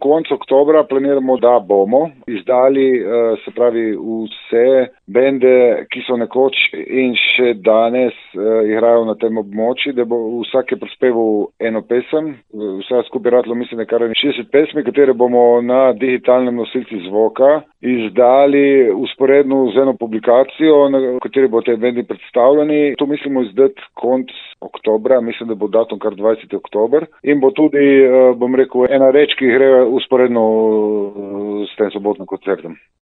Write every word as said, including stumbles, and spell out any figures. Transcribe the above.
konec oktobra planiramo, da bomo izdali, se pravi, vse bende, ki so nekoč in še danes igrajo na tem območju, da bo vsak je prispeval eno pesem, vse skupaj ratlo mislim, da kar šestdeset pesmi, katere bomo na digitalnem nosilci zvoka izdali usporedno z eno publikacijo, na kateri bo te bendi predstavljeni. To mislimo izdati konec oktobra, mislim, da bo datum kar dvajseti oktober in bo tudi, bom rekel, ena reč, ki gre usporedno s tem sobotnim koncertom.